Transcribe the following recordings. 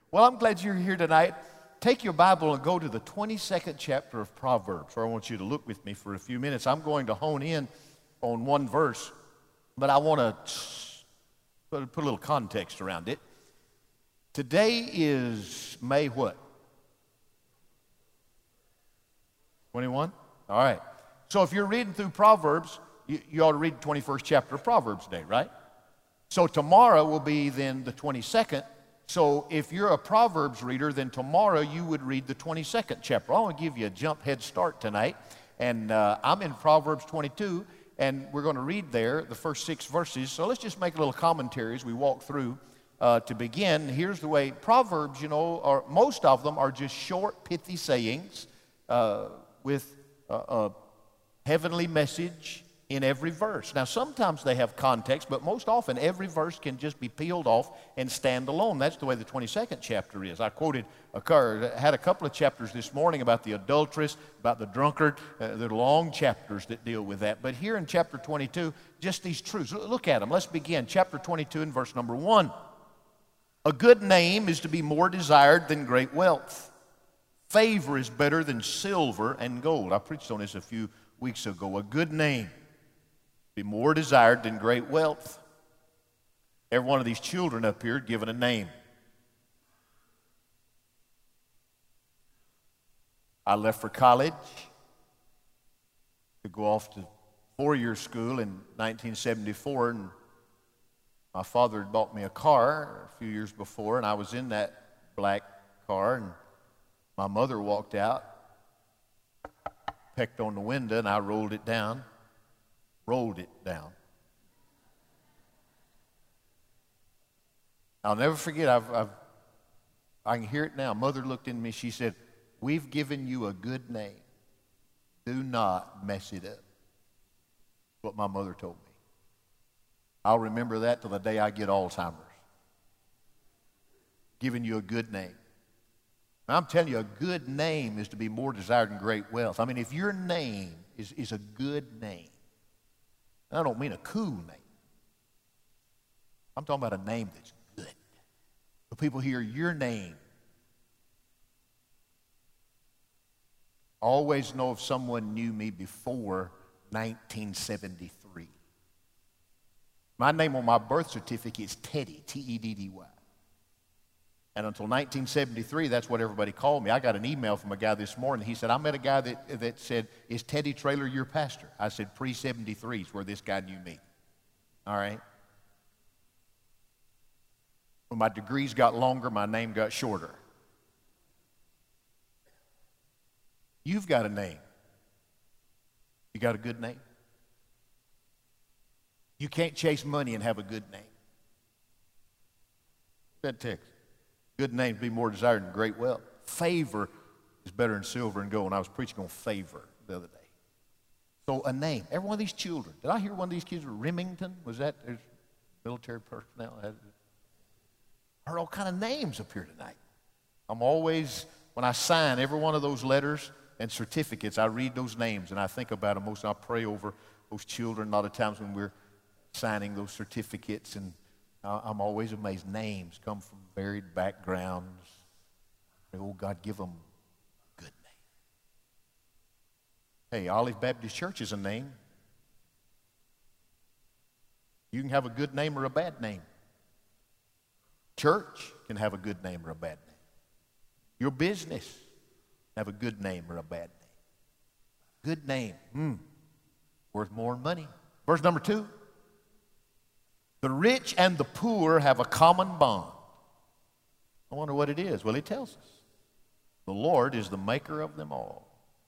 Well, I'm glad you're here tonight. Take your Bible and go to the 22nd chapter of Proverbs, where I want you to look with me for a few minutes. I'm going to hone in on one verse, but I want to put a little context around it. Today is May what? 21? All right. So if you're reading through Proverbs, you ought to read the 21st chapter of Proverbs today, right? So tomorrow will be then the 22nd. So if you're a Proverbs reader, then tomorrow you would read the 22nd chapter. I want to give you a jump head start tonight. And I'm in Proverbs 22, and we're going to read there the first 6 verses. So let's just make a little commentary as we walk through to begin. Here's the way Proverbs, most of them are just short, pithy sayings with a heavenly message in every verse. Now, sometimes they have context, but most often every verse can just be peeled off and stand alone. That's the way the 22nd chapter is. I had a couple of chapters this morning about the adulteress, about the drunkard. They're long chapters that deal with that. But here in chapter 22, just these truths. Look at them. Let's begin. Chapter 22 and verse number 1. A good name is to be more desired than great wealth. Favor is better than silver and gold. I preached on this a few weeks ago. A good name be more desired than great wealth. Every one of these children up here given a name. I left for college to go off to 4-year school in 1974, and my father had bought me a car a few years before, and I was in that black car, and my mother walked out, pecked on the window, and I rolled it down. I'll never forget, I can hear it now. Mother looked at me, she said, "We've given you a good name. Do not mess it up." That's what my mother told me. I'll remember that till the day I get Alzheimer's. Giving you a good name. Now, I'm telling you, a good name is to be more desired than great wealth. I mean, if your name is a good name, I don't mean a cool name. I'm talking about a name that's good. When people hear your name, always know if someone knew me before 1973. My name on my birth certificate is Teddy, T-E-D-D-Y. And until 1973, that's what everybody called me. I got an email from a guy this morning. He said, "I met a guy that said, 'Is Teddy Traylor your pastor?' I said, "Pre-73 is where this guy knew me." All right? When my degrees got longer, my name got shorter. You've got a name. You got a good name? You can't chase money and have a good name. That text. Good names be more desired than great wealth. Favor is better than silver and gold. And I was preaching on favor the other day. So a name. Every one of these children. Did I hear one of these kids were Remington? Was that military personnel? I heard all kind of names up here tonight. I'm always, when I sign every one of those letters and certificates, I read those names and I think about them. Most I pray over those children a lot of times when we're signing those certificates, and I'm always amazed. Names come from varied backgrounds. Oh, God, give them a good name. Hey, Olive Baptist Church is a name. You can have a good name or a bad name. Church can have a good name or a bad name. Your business can have a good name or a bad name. Good name, worth more than money. Verse number 2. The rich and the poor have a common bond. I wonder what it is. Well, he tells us. The Lord is the maker of them all.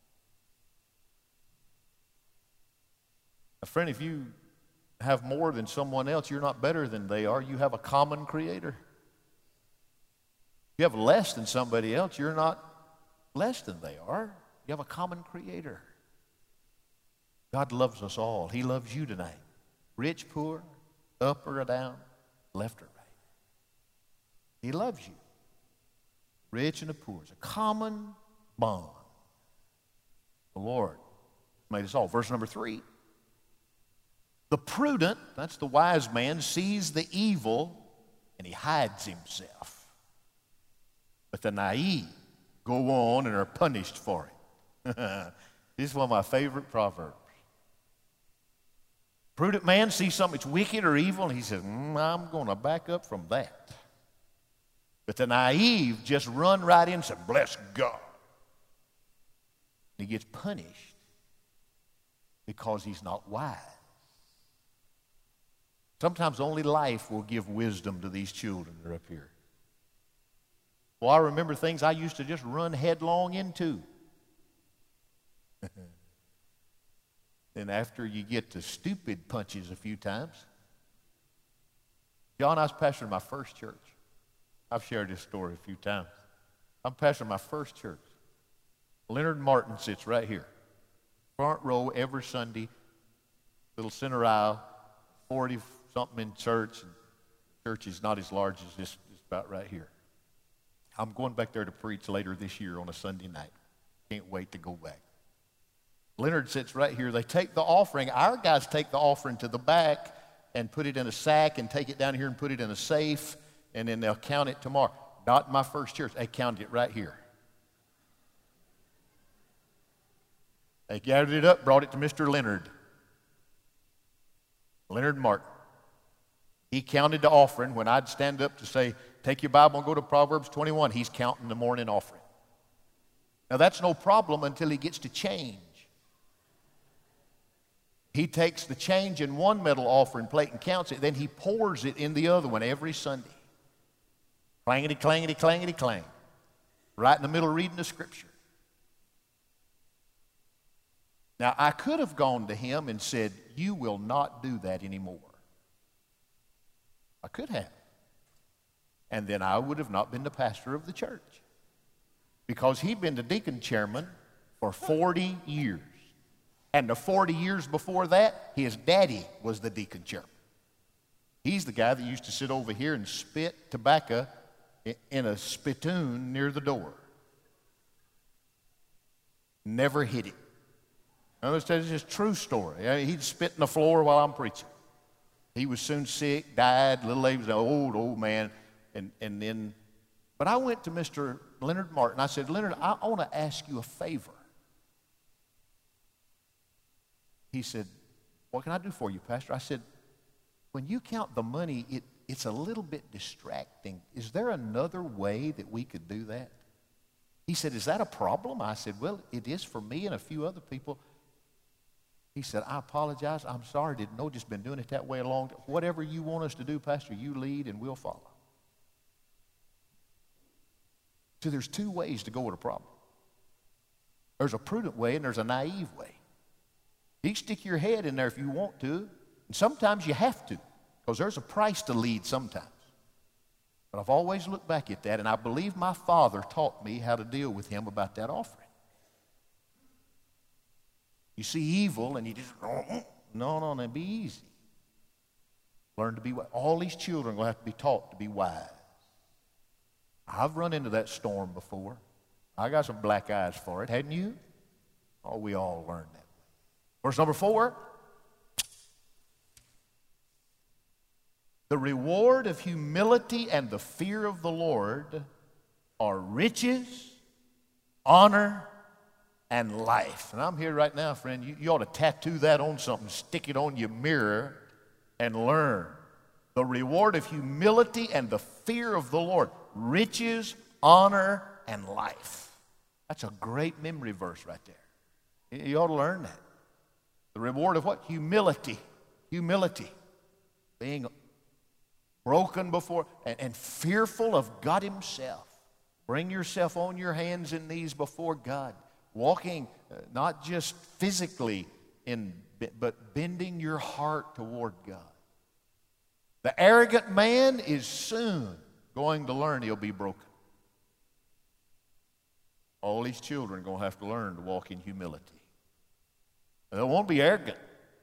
A friend, if you have more than someone else, you're not better than they are. You have a common creator. If you have less than somebody else, you're not less than they are. You have a common creator. God loves us all. He loves you tonight. Rich, poor, up or down, left or right. He loves you. Rich and the poor. It's a common bond. The Lord made us all. Verse number 3. The prudent, that's the wise man, sees the evil and he hides himself. But the naive go on and are punished for it. This is one of my favorite proverbs. Prudent man sees something that's wicked or evil, and he says, I'm going to back up from that. But the naive just run right in and say, bless God. And he gets punished because he's not wise. Sometimes only life will give wisdom to these children that are up here. Well, I remember things I used to just run headlong into. And after you get to stupid punches a few times. John, I was pastoring my first church. I've shared this story a few times. I'm pastoring my first church. Leonard Martin sits right here. Front row every Sunday, little center aisle, 40-something in church. And church is not as large as this, it's about right here. I'm going back there to preach later this year on a Sunday night. Can't wait to go back. Leonard sits right here. They take the offering. Our guys take the offering to the back and put it in a sack and take it down here and put it in a safe, and then they'll count it tomorrow. Not in my first church. They counted it right here. They gathered it up, brought it to Mr. Leonard. Leonard Martin. He counted the offering. When I'd stand up to say, take your Bible and go to Proverbs 21, he's counting the morning offering. Now that's no problem until he gets to change. He takes the change in one metal offering plate and counts it. Then he pours it in the other one every Sunday. Clangety, clangety, clangety, clang. Right in the middle of reading the scripture. Now, I could have gone to him and said, you will not do that anymore. I could have. And then I would have not been the pastor of the church. Because he'd been the deacon chairman for 40 years. And the 40 years before that, his daddy was the deacon chairman. He's the guy that used to sit over here and spit tobacco in a spittoon near the door. Never hit it. It's just a true story. He'd spit in the floor while I'm preaching. He was soon sick, died, little he was an old man. And then, but I went to Mr. Leonard Martin. I said, Leonard, I want to ask you a favor. He said, what can I do for you, Pastor? I said, when you count the money, it's a little bit distracting. Is there another way that we could do that? He said, is that a problem? I said, well, it is for me and a few other people. He said, I apologize. I'm sorry. Didn't know, just been doing it that way a long time. Whatever you want us to do, Pastor, you lead and we'll follow. So there's two ways to go with a problem. There's a prudent way and there's a naive way. You can stick your head in there if you want to, and sometimes you have to, because there's a price to lead sometimes. But I've always looked back at that, and I believe my father taught me how to deal with him about that offering. You see evil, and you just, no, be easy. Learn to be wise. All these children are going to have to be taught to be wise. I've run into that storm before. I got some black eyes for it, hadn't you? Oh, we all learned that. Verse number 4. The reward of humility and the fear of the Lord are riches, honor, and life. And I'm here right now, friend. You ought to tattoo that on something, stick it on your mirror, and learn. The reward of humility and the fear of the Lord. Riches, honor, and life. That's a great memory verse right there. You ought to learn that. The reward of what? Humility. Humility. Being broken before and fearful of God himself. Bring yourself on your hands and knees before God. Walking not just physically, but bending your heart toward God. The arrogant man is soon going to learn he'll be broken. All these children are going to have to learn to walk in humility. They won't be arrogant.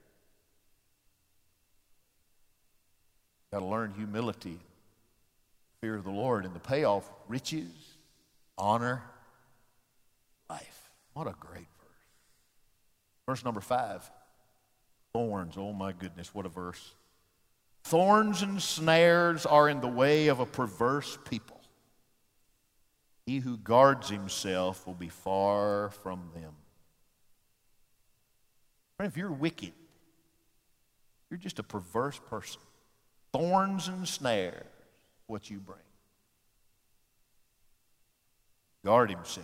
Got to learn humility, fear of the Lord, and the payoff, riches, honor, life. What a great verse. Verse number 5, thorns. Oh my goodness, what a verse. Thorns and snares are in the way of a perverse people. He who guards himself will be far from them. Friend, if you're wicked, you're just a perverse person. Thorns and snares, what you bring. Guard himself.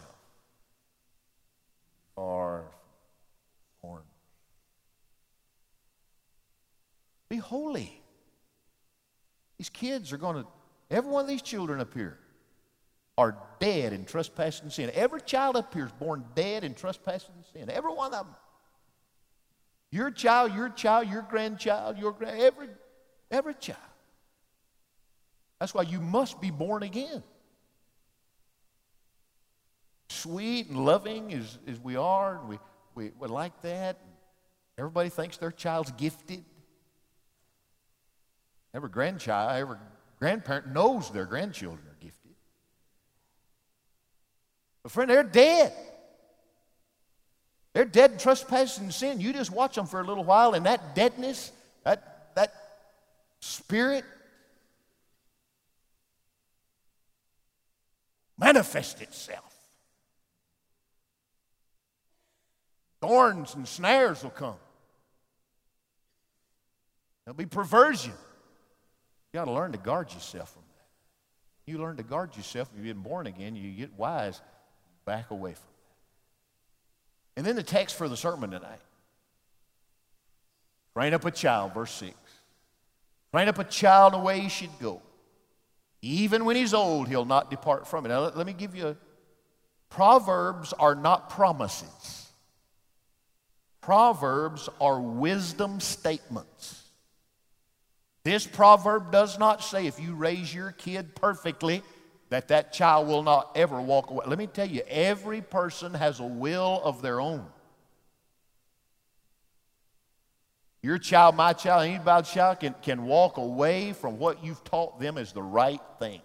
Far from thorns. Be holy. These kids are going to, every one of these children up here are dead in trespass and sin. Every child up here is born dead in trespass and sin. Every one of them. Your child, your grandchild, every child. That's why you must be born again. Sweet and loving as we are, and we like that. Everybody thinks their child's gifted. Every grandparent knows their grandchildren are gifted. But friend, they're dead. They're dead in trespass and sin. You just watch them for a little while, and that deadness, that spirit manifests itself. Thorns and snares will come. There'll be perversion. You got to learn to guard yourself from that. You learn to guard yourself. If you've been born again, you get wise, back away from that. And then the text for the sermon tonight. Train up a child, verse 6. Train up a child in the way he should go. Even when he's old, he'll not depart from it. Now, let me give you Proverbs are not promises. Proverbs are wisdom statements. This proverb does not say if you raise your kid perfectly, that child will not ever walk away. Let me tell you, every person has a will of their own. Your child, my child, anybody's child can walk away from what you've taught them as the right thing.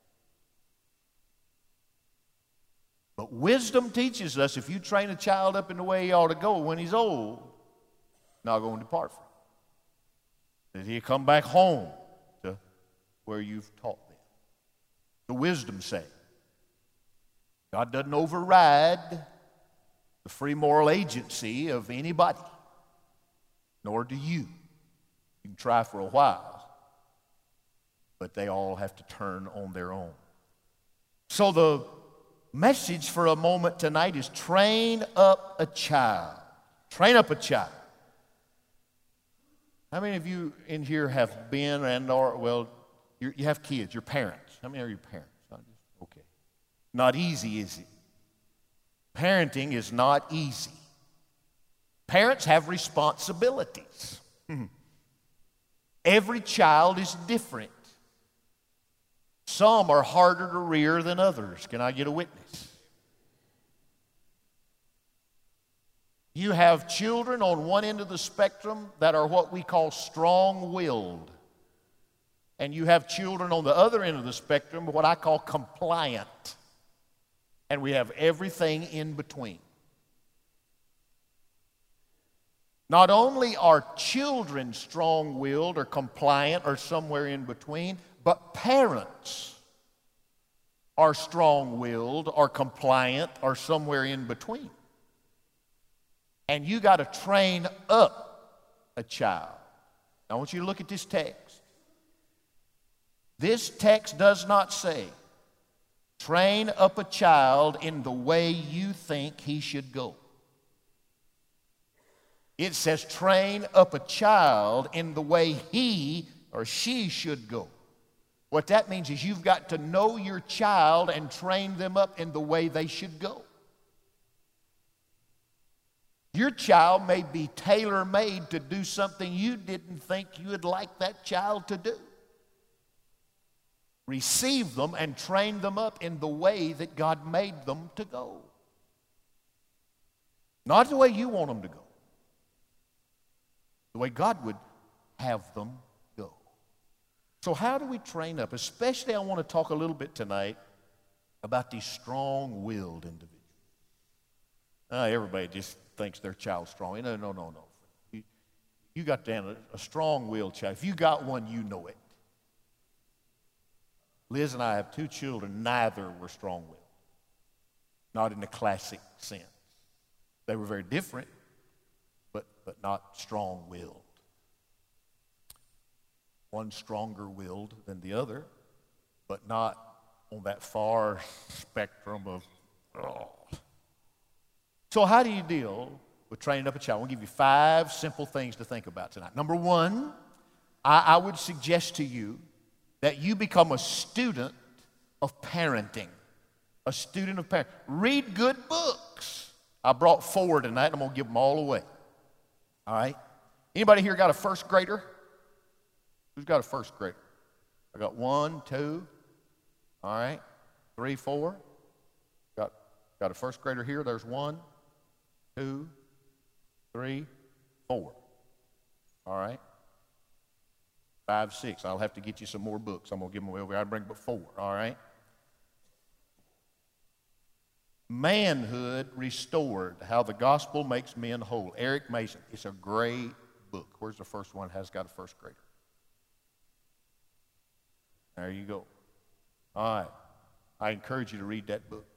But wisdom teaches us if you train a child up in the way he ought to go when he's old, not going to depart from it. That he'll come back home to where you've taught them. The wisdom say. God doesn't override the free moral agency of anybody, nor do you. You can try for a while, but they all have to turn on their own. So the message for a moment tonight is train up a child. Train up a child. How many of you in here have been you have kids, your parents? How many are your parents? Okay. Not easy, is it? Parenting is not easy. Parents have responsibilities. Every child is different. Some are harder to rear than others. Can I get a witness? You have children on one end of the spectrum that are what we call strong-willed. And you have children on the other end of the spectrum, what I call compliant. And we have everything in between. Not only are children strong-willed or compliant or somewhere in between, but parents are strong-willed or compliant or somewhere in between. And you got to train up a child. Now I want you to look at this text. This text does not say, train up a child in the way you think he should go. It says, train up a child in the way he or she should go. What that means is you've got to know your child and train them up in the way they should go. Your child may be tailor-made to do something you didn't think you would like that child to do. Receive them and train them up in the way that God made them to go. Not the way you want them to go. The way God would have them go. So how do we train up? Especially I want to talk a little bit tonight about these strong-willed individuals. Everybody just thinks their child's strong. No. You got to have a strong-willed child. If you got one, you know it. Liz and I have two children. Neither were strong-willed. not in the classic sense. They were very different, but not strong-willed. One stronger-willed than the other, but not on that far spectrum of, oh. So how do you deal with training up a child? I want to give you 5 simple things to think about tonight. Number 1, I would suggest to you that you become a student of parenting. A student of parenting. Read good books. I brought 4 tonight, and I'm going to give them all away. All right? Anybody here got a first grader? Who's got a first grader? I got 1, 2, all right, 3, 4. Got a first grader here. There's 1, 2, 3, 4. All right. 5, 6. I'll have to get you some more books. I'm going to give them away over here. I bring but 4. All right. Manhood Restored, How the Gospel Makes Men Whole. Eric Mason. It's a great book. Where's the first one has got a first grader? There you go. All right. I encourage you to read that book.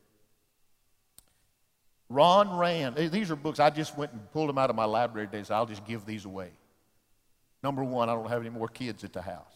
Ron Rand. These are books. I just went and pulled them out of my library today, so I'll just give these away. Number 1, I don't have any more kids at the house.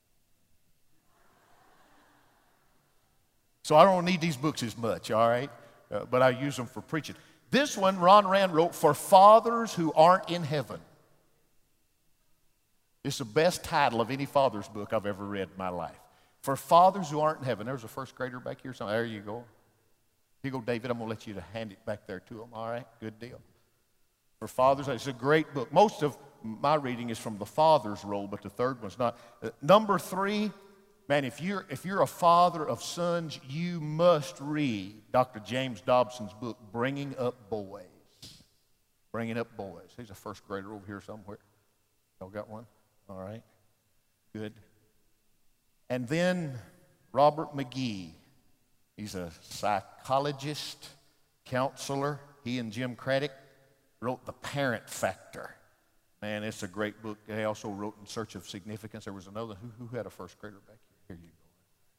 So I don't need these books as much, all right? But I use them for preaching. This one, Ron Rand wrote, For Fathers Who Aren't in Heaven. It's the best title of any father's book I've ever read in my life. For Fathers Who Aren't in Heaven. There's a first grader back here. There you go. Here you go, David. I'm going to let you to hand it back there to him. All right? Good deal. For Fathers, it's a great book. Most of my reading is from the father's role, but the third one's not. Number 3, man, if you're a father of sons, you must read Dr. James Dobson's book, Bringing Up Boys. Bringing Up Boys. He's a first grader over here somewhere. Y'all got one? All right. Good. And then Robert McGee. He's a psychologist, counselor. He and Jim Craddock wrote The Parent Factor. Man, it's a great book. They also wrote In Search of Significance. There was another. Who had a first grader back here? Here you go.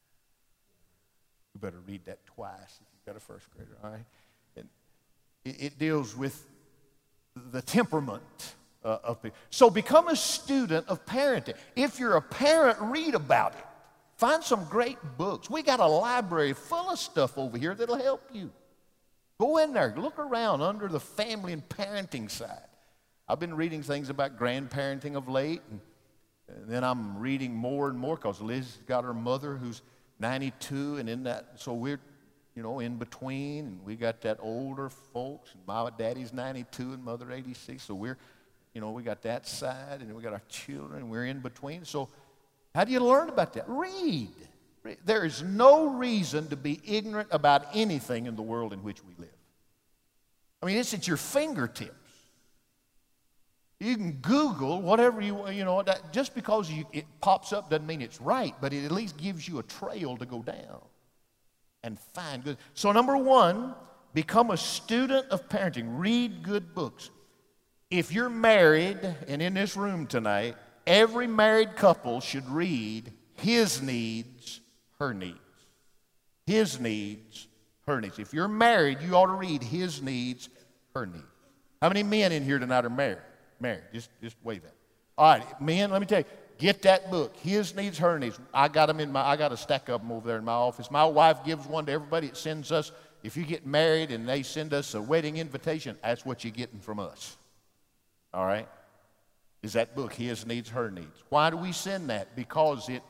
You better read that twice if you've got a first grader, all right? And it deals with the temperament of people. So become a student of parenting. If you're a parent, read about it. Find some great books. We got a library full of stuff over here that'll help you. Go in there. Look around under the family and parenting side. I've been reading things about grandparenting of late, and then I'm reading more and more because Liz's got her mother who's 92, and in that, so we're, in between, and we got that older folks, and my daddy's 92 and mother 86, so we're, we got that side, and we got our children, and we're in between. So how do you learn about that? Read. There is no reason to be ignorant about anything in the world in which we live. I mean, it's at your fingertips. You can Google whatever that just because it pops up doesn't mean it's right, but it at least gives you a trail to go down and find good. So number 1, become a student of parenting. Read good books. If you're married and in this room tonight, every married couple should read His Needs, Her Needs. His Needs, Her Needs. If you're married, you ought to read His Needs, Her Needs. How many men in here tonight are married? Married. Just wave it. All right, men, let me tell you, get that book, His Needs, Her Needs. I got a stack of them over there in my office. My wife gives one to everybody. It sends us, if you get married and they send us a wedding invitation, that's what you're getting from us. All right? Is that book, His Needs, Her Needs. Why do we send that? Because it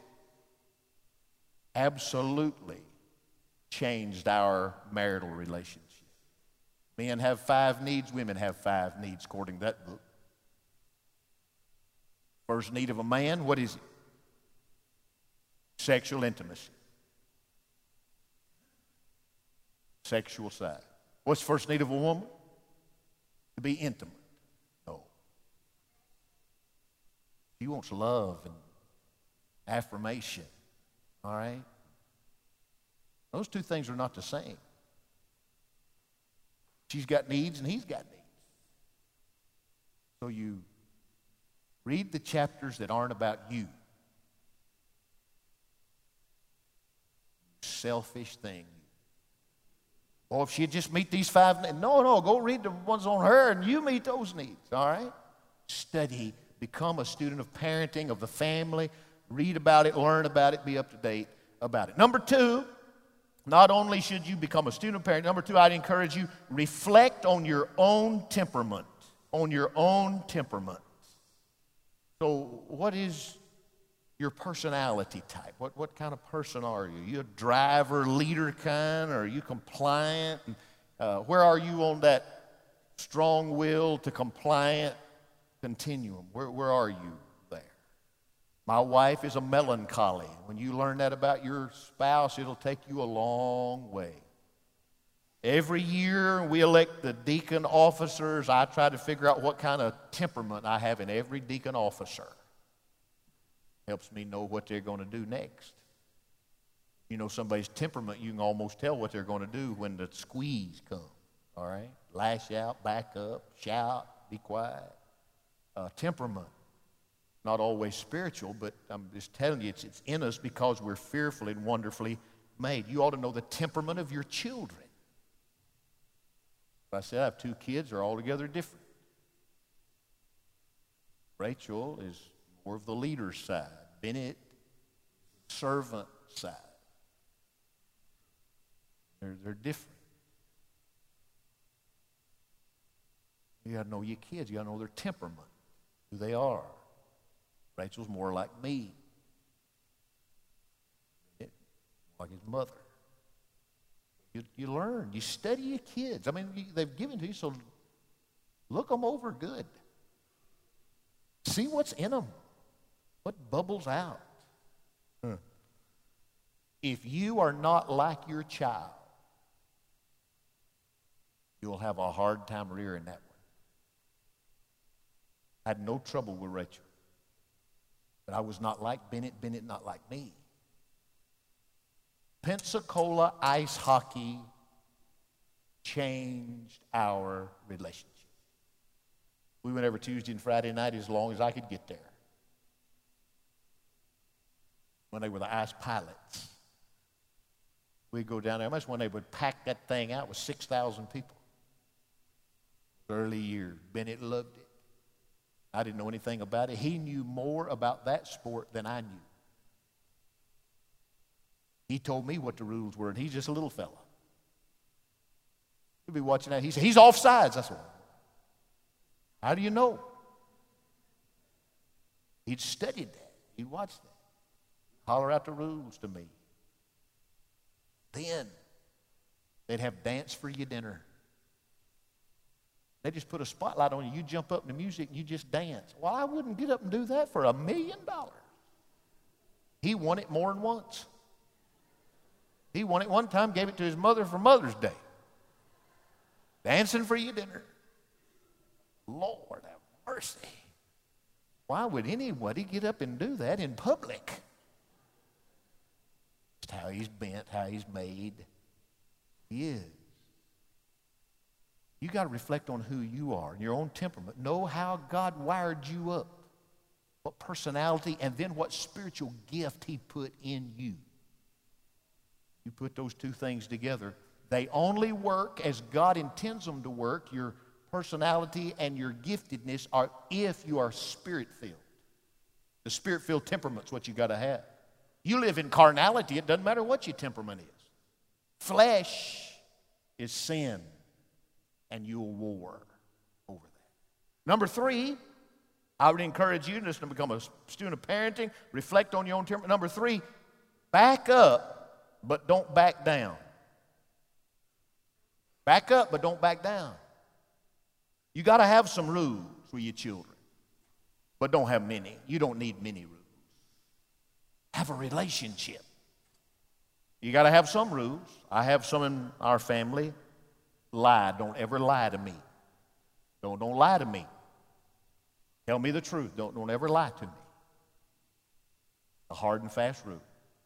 absolutely changed our marital relationship. Men have 5 needs, women have 5 needs, according to that book. First need of a man, what is it? Sexual intimacy. Sexual side. What's the first need of a woman? To be intimate. No. She wants love and affirmation. All right? Those two things are not the same. She's got needs and he's got needs. So you read the chapters that aren't about you. Selfish thing. Or if she'd just meet these 5 needs. No, go read the ones on her and you meet those needs, all right? Study, become a student of parenting, of the family, read about it, learn about it, be up to date about it. Number 2, not only should you become a student of parenting, number 2, I'd encourage you, reflect on your own temperament, on your own temperament. So what is your personality type? What kind of person are you? You a driver, leader kind, or are you compliant? Where are you on that strong will to compliant continuum? Where are you there? My wife is a melancholy. When you learn that about your spouse, it'll take you a long way. Every year we elect the deacon officers. I try to figure out what kind of temperament I have in every deacon officer. Helps me know what they're going to do next. You know somebody's temperament, you can almost tell what they're going to do when the squeeze comes. All right? Lash out, back up, shout, be quiet. Temperament. Not always spiritual, but I'm just telling you, it's in us because we're fearfully and wonderfully made. You ought to know the temperament of your children. I said I have 2 kids, they're altogether different. Rachel is more of the leader side. Bennett, servant side. They're different. You got to know your kids. You got to know their temperament, who they are. Rachel's more like me. Bennett, more like his mother. You learn. You study your kids. I mean, they've given to you, so look them over good. See what's in them. What bubbles out? If you are not like your child, you'll have a hard time rearing that one. I had no trouble with Rachel. But I was not like Bennett, Bennett not like me. Pensacola ice hockey changed our relationship. We went every Tuesday and Friday night as long as I could get there. When they were the ice pilots. We'd go down there. When they would pack that thing out with 6,000 people. Early years. Bennett loved it. I didn't know anything about it. He knew more about that sport than I knew. He told me what the rules were, and he's just a little fella. He'll be watching that. He said, he's offsides. I said, how do you know? He'd studied that. He'd watched that. Holler out the rules to me. Then they'd have dance for your dinner. They just put a spotlight on you. You jump up in the music and you just dance. Well, I wouldn't get up and do that for $1 million. He won it more than once. He won it one time, gave it to his mother for Mother's Day. Dancing for your dinner. Lord have mercy. Why would anybody get up and do that in public? Just how he's bent, how he's made. He is. You got to reflect on who you are and your own temperament. Know how God wired you up, what personality, and then what spiritual gift He put in you. You put those 2 things together, they only work as God intends them to work. Your personality and your giftedness are if you are Spirit-filled. The Spirit-filled temperament's what you got to have. You live in carnality, it doesn't matter what your temperament is. Flesh is sin. And you'll war over that. Number 3, I would encourage you just to become a student of parenting, reflect on your own temperament. Number 3, back up, but don't back down. Back up, but don't back down. You got to have some rules for your children, but don't have many. You don't need many rules. Have a relationship. You got to have some rules. I have some in our family. Lie. Don't ever lie to me. Don't lie to me. Tell me the truth. Don't ever lie to me. A hard and fast rule.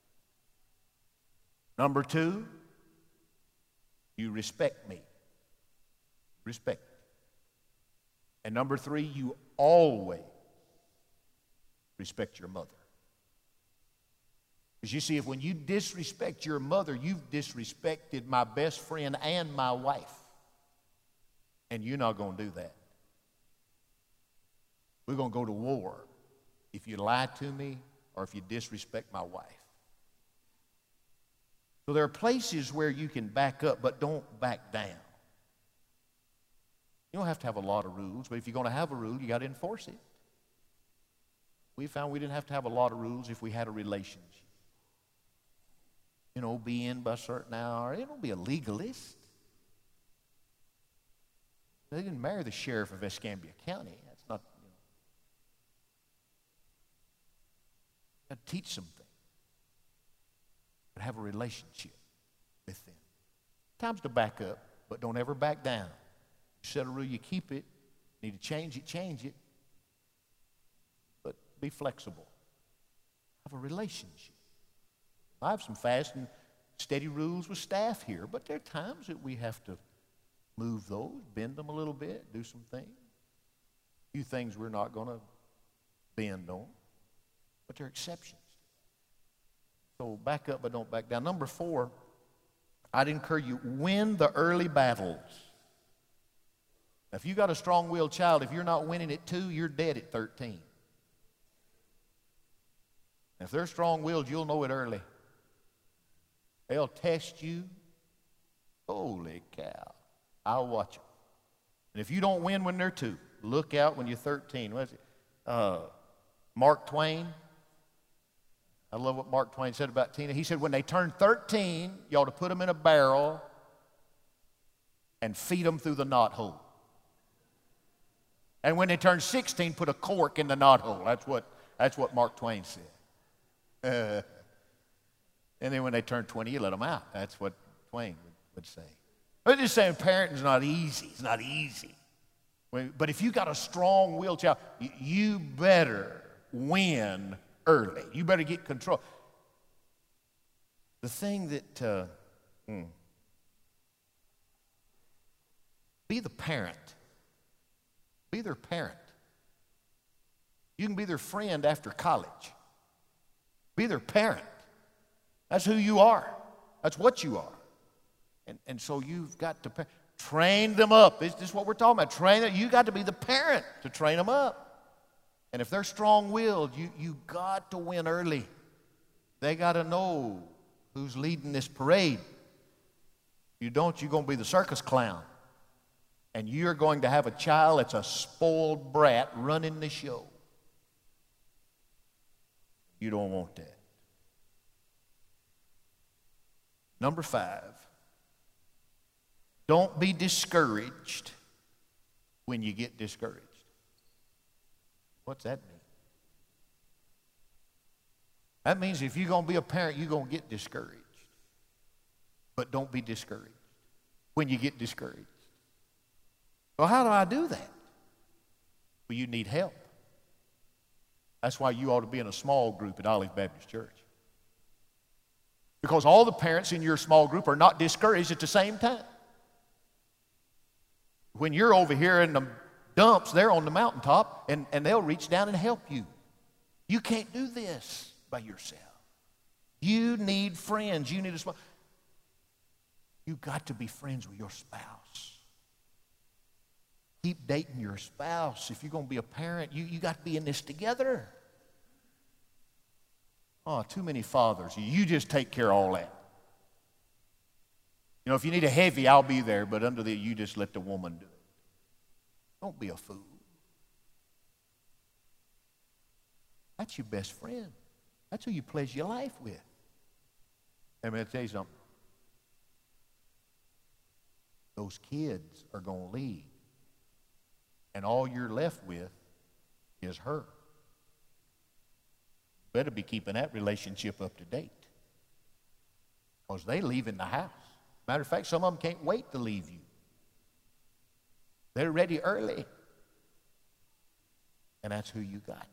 Number 2, you respect me. Respect me. And number 3, you always respect your mother. Because you see, if when you disrespect your mother, you've disrespected my best friend and my wife. And you're not going to do that. We're going to go to war if you lie to me or if you disrespect my wife. So there are places where you can back up, but don't back down. You don't have to have a lot of rules, but if you're going to have a rule, you got to enforce it. We found we didn't have to have a lot of rules if we had a relationship. You know, be in by a certain hour. Don't be a legalist. They didn't marry the sheriff of Escambia County. That's not, you know. Got to teach them things. But have a relationship with them. Times to back up, but don't ever back down. You set a rule, you keep it. Need to change it, change it. But be flexible. Have a relationship. I have some fast and steady rules with staff here, but there are times that we have to move those, bend them a little bit, do some things. A few things we're not going to bend on, but there are exceptions. So back up, but don't back down. Number 4, I'd encourage you, win the early battles. Now, if you got a strong-willed child, if you're not winning at 2, you're dead at 13. If they're strong-willed, you'll know it early. They'll test you. Holy cow. I'll watch them. And if you don't win when they're 2, look out when you're 13. What is it? Mark Twain. I love what Mark Twain said about Tina. He said when they turn 13, you ought to put them in a barrel and feed them through the knothole. And when they turn 16, put a cork in the knothole. That's what Mark Twain said. And then when they turn 20, you let them out. That's what Twain would say. I'm just saying parenting's not easy. It's not easy. But if you got a strong-willed child, you better win early. You better get control. The thing that, be the parent. Be their parent. You can be their friend after college. Be their parent. That's who you are. That's what you are. And so you've got to train them up. This is what we're talking about. Train them. You got to be the parent to train them up. And if they're strong-willed, you got to win early. They got to know who's leading this parade. You don't, you're going to be the circus clown. And you're going to have a child that's a spoiled brat running the show. You don't want that. Number 5, don't be discouraged when you get discouraged. What's that mean? That means if you're going to be a parent, you're going to get discouraged. But don't be discouraged when you get discouraged. Well, how do I do that? Well, you need help. That's why you ought to be in a small group at Olive Baptist Church. Because all the parents in your small group are not discouraged at the same time. When you're over here in the dumps, they're on the mountaintop, and they'll reach down and help you. You can't do this by yourself. You need friends. You need a small. You've got to be friends with your spouse. Keep dating your spouse. If you're going to be a parent, you got to be in this together. Oh, too many fathers. You just take care of all that. You know, if you need a heavy, I'll be there, but under the, you just let the woman do it. Don't be a fool. That's your best friend. That's who you pledge your life with. I'm going to tell you something. Those kids are going to leave. And all you're left with is her. Better be keeping that relationship up to date. Because they leave in the house. Matter of fact, some of them can't wait to leave you. They're ready early. And that's who you got.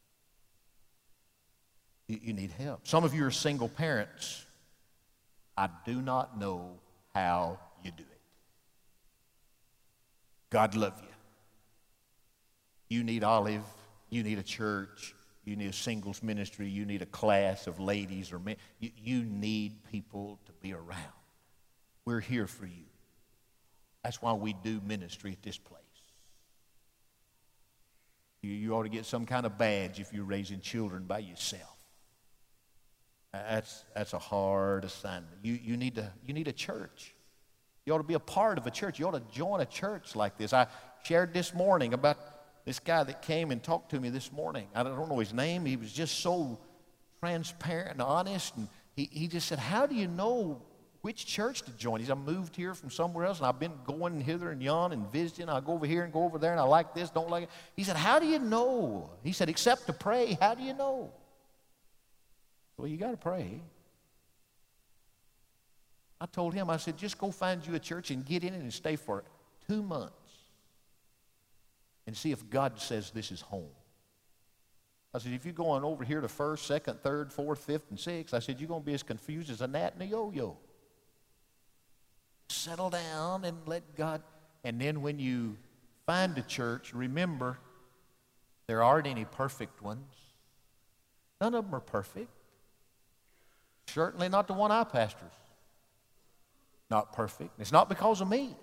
You need help. Some of you are single parents. I do not know how you do it. God love you. You need Olive. You need a church. You need a singles ministry. You need a class of ladies or men. You need people to be around. We're here for you. That's why we do ministry at this place. You ought to get some kind of badge if you're raising children by yourself. That's a hard assignment. You need a church. You ought to be a part of a church. You ought to join a church like this. I shared this morning about this guy that came and talked to me this morning. I don't know his name. He was just so transparent and honest. And he just said, how do you know which church to join? He said, I moved here from somewhere else, and I've been going hither and yon and visiting. I go over here and go over there, and I like this, don't like it. He said, how do you know? He said, except to pray, how do you know? Well, you got to pray. I told him, I said, just go find you a church and get in it and stay for 2 months and see if God says this is home. I said, if you're going over here to first, second, third, fourth, fifth, and sixth, I said, you're going to be as confused as a gnat in a yo-yo. Settle down and let God. And then when you find a church, remember, there aren't any perfect ones. None of them are perfect. Certainly not the one I pastors. Not perfect. It's not because of me.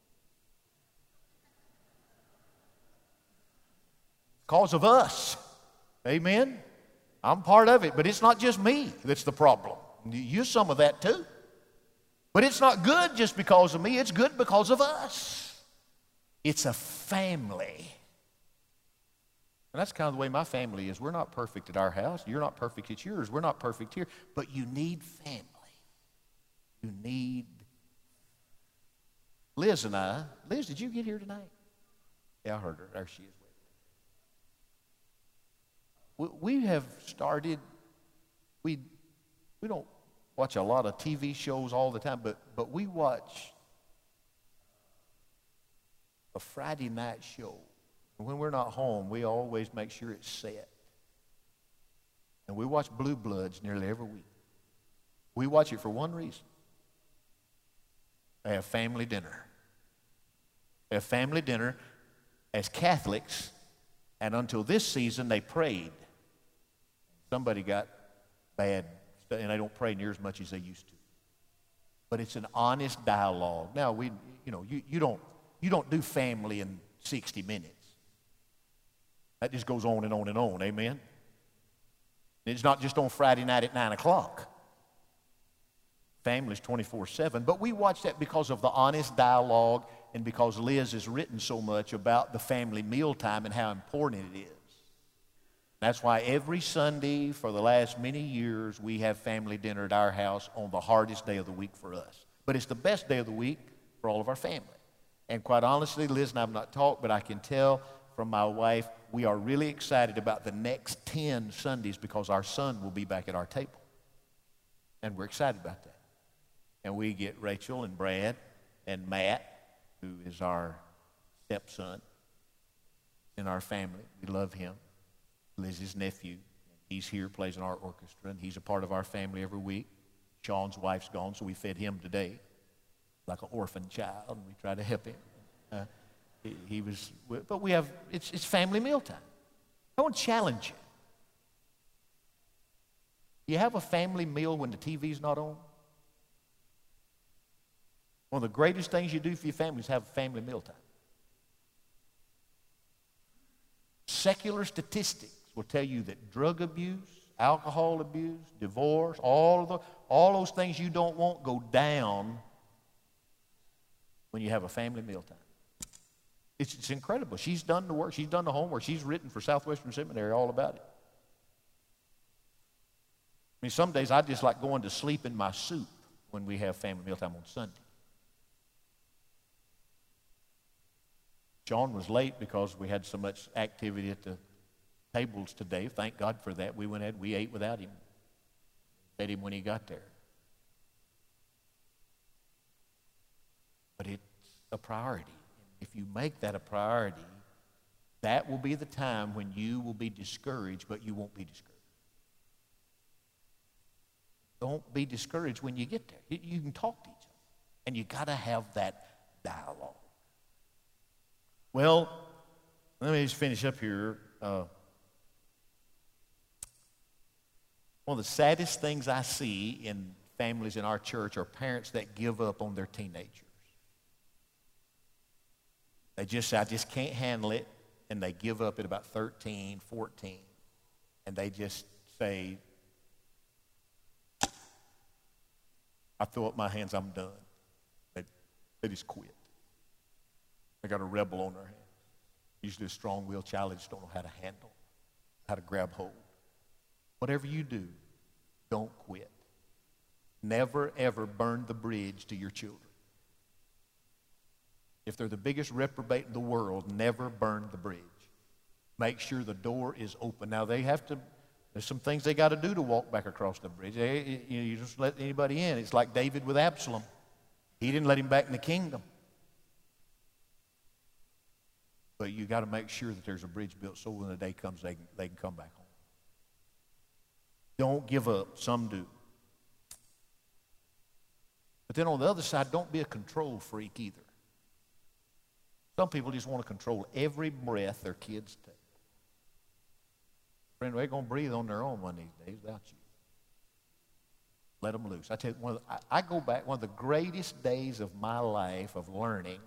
Because of us. Amen? I'm part of it, but it's not just me that's the problem. You're some of that too. But it's not good just because of me. It's good because of us. It's a family. And that's kind of the way my family is. We're not perfect at our house. You're not perfect at yours. We're not perfect here. But you need family. You need... Liz and I... Liz, did you get here tonight? Yeah, I heard her. There she is. We have started... We don't watch a lot of TV shows all the time, but we watch a Friday night show. When we're not home, we always make sure it's set. And we watch Blue Bloods nearly every week. We watch it for one reason. They have family dinner. They have family dinner as Catholics, and until this season, they prayed. Somebody got bad, and they don't pray near as much as they used to. But it's an honest dialogue. Now, you don't do family in 60 minutes. That just goes on and on and on, amen? It's not just on Friday night at 9 o'clock. Family's 24/7. But we watch that because of the honest dialogue and because Liz has written so much about the family mealtime and how important it is. That's why every Sunday for the last many years we have family dinner at our house on the hardest day of the week for us. But it's the best day of the week for all of our family. And quite honestly, Liz and I have not talked, but I can tell from my wife, we are really excited about the next 10 Sundays because our son will be back at our table. And we're excited about that. And we get Rachel and Brad and Matt, who is our stepson in our family. We love him. Liz's nephew. He's here, plays in our orchestra, and he's a part of our family every week. Sean's wife's gone, so we fed him today like an orphan child, and we try to help him. But we have, it's family mealtime. I want to challenge you. You have a family meal when the TV's not on? One of the greatest things you do for your family is have a family mealtime. Secular statistics will tell you that drug abuse, alcohol abuse, divorce, all those things you don't want go down when you have a family mealtime. It's incredible. She's done the work. She's done the homework. She's written for Southwestern Seminary all about it. I mean, some days I just like going to sleep in my soup when we have family mealtime on Sunday. Sean was late because we had so much activity at the tables today. Thank God for that. We went ahead, we ate without him. Fed him when he got there. But it's a priority. If you make that a priority, that will be the time when you will be discouraged, but you won't be discouraged. Don't be discouraged when you get there. You can talk to each other, and you got to have that dialogue. Well, let me just finish up here. One of the saddest things I see in families in our church are parents that give up on their teenagers. They just say, I just can't handle it, and they give up at about 13, 14, and they just say, I throw up my hands, I'm done. They just quit. They got a rebel on their hands. Usually a strong-willed child, they just don't know how to handle, how to grab hold. Whatever you do, don't quit. Never, ever burn the bridge to your children. If they're the biggest reprobate in the world, never burn the bridge. Make sure the door is open. Now, there's some things they got to do to walk back across the bridge. You just let anybody in. It's like David with Absalom. He didn't let him back in the kingdom. But you got to make sure that there's a bridge built so when the day comes, they can come back home. Don't give up. Some do. But then on the other side, don't be a control freak either. Some people just want to control every breath their kids take. Friend, they're going to breathe on their own one of these days without you. Let them loose. I tell you, I go back, one of the greatest days of my life of learning.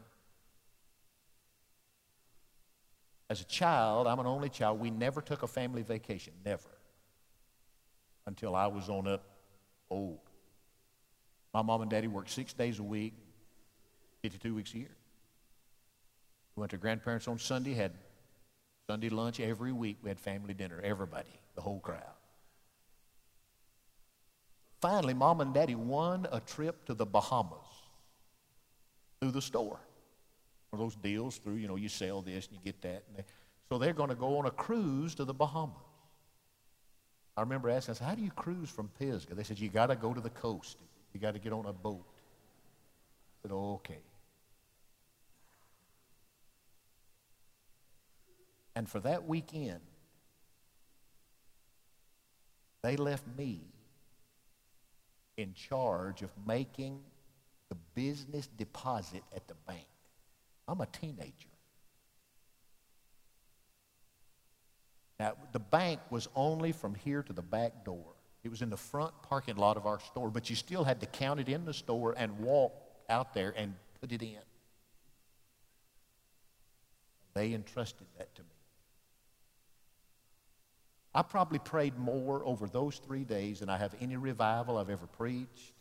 As a child, I'm an only child, we never took a family vacation, never. Until I was on up old. My mom and daddy worked 6 days a week, 52 weeks a year. We went to grandparents on Sunday, had Sunday lunch every week. We had family dinner, everybody, the whole crowd. Finally, Mom and Daddy won a trip to the Bahamas through the store. One of those deals through, you sell this and you get that. So they're going to go on a cruise to the Bahamas. I remember asking, I said, how do you cruise from Pisgah? They said, you got to go to the coast. You got to get on a boat. I said, okay. And for that weekend, they left me in charge of making the business deposit at the bank. I'm a teenager. Now, the bank was only from here to the back door. It was in the front parking lot of our store, but you still had to count it in the store and walk out there and put it in. They entrusted that to me. I probably prayed more over those 3 days than I have any revival I've ever preached.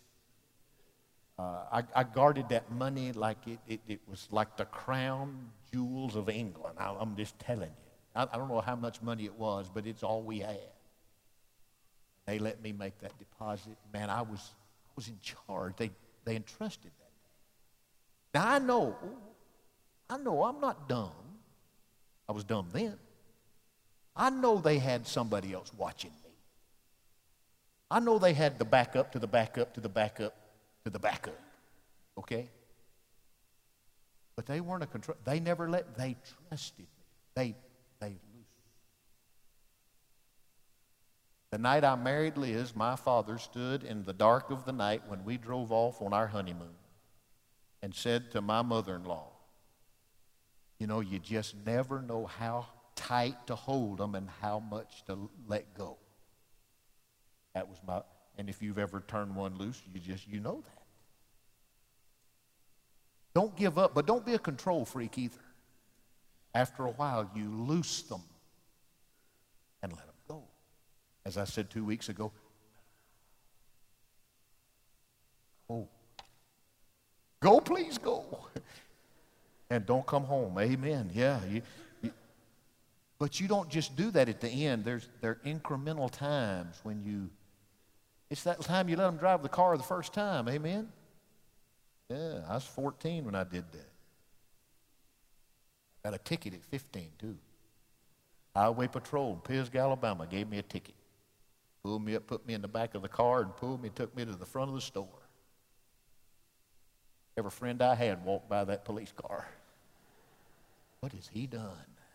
I guarded that money like it was like the crown jewels of England. I'm just telling you. I don't know how much money it was, but it's all we had. They let me make that deposit. Man, I was in charge. They entrusted that. Now, I know I'm not dumb. I was dumb then. I know they had somebody else watching me. I know they had the backup to the backup to the backup to the backup. Okay? But they weren't a control. They trusted me. They loosed. The night I married Liz, my father stood in the dark of the night when we drove off on our honeymoon and said to my mother-in-law, you just never know how tight to hold them and how much to let go. That was and if you've ever turned one loose, you know that. Don't give up, but don't be a control freak either. After a while, you loose them and let them go. As I said 2 weeks ago, go, please go. And don't come home. Amen. Yeah. But you don't just do that at the end. There are incremental times when it's that time you let them drive the car the first time. Amen? Yeah, I was 14 when I did that. Got a ticket at 15, too. Highway Patrol in Pisgah, Alabama gave me a ticket. Pulled me up, put me in the back of the car, and took me to the front of the store. Every friend I had walked by that police car. What has he done?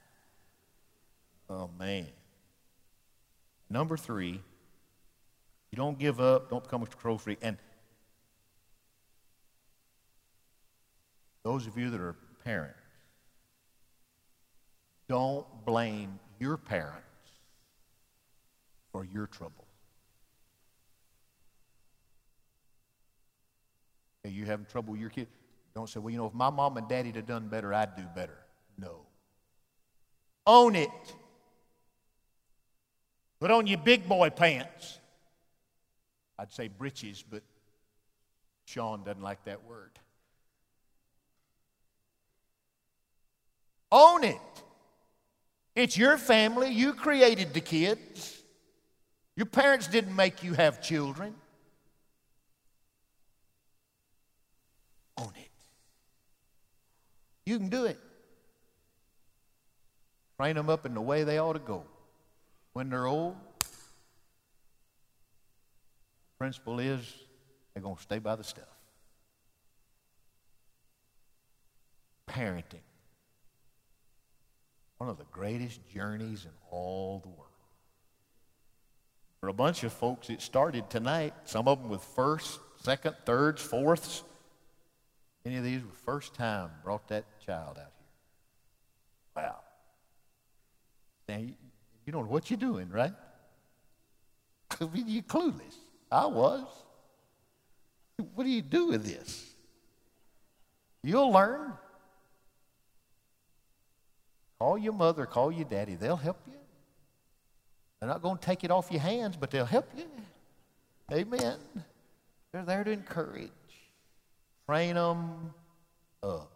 Oh, man. Number 3, you don't give up, don't become a control freak. And those of you that are parents, don't blame your parents for your trouble. Hey, you having trouble with your kid? Don't say, well, you know, if my mom and daddy had done better, I'd do better. No. Own it. Put on your big boy pants. I'd say britches, but Sean doesn't like that word. Own it. It's your family. You created the kids. Your parents didn't make you have children. Own it. You can do it. Train them up in the way they ought to go. When they're old, the principle is they're going to stay by the stuff. Parenting. One of the greatest journeys in all the world. For a bunch of folks, it started tonight. Some of them with first, second, thirds, fourths. Any of these were first time brought that child out here. Wow. Now, you don't know what you're doing, right? You're clueless. I was. What do you do with this? You'll learn. Call your mother, call your daddy. They'll help you. They're not going to take it off your hands, but they'll help you. Amen. They're there to encourage. Train them up.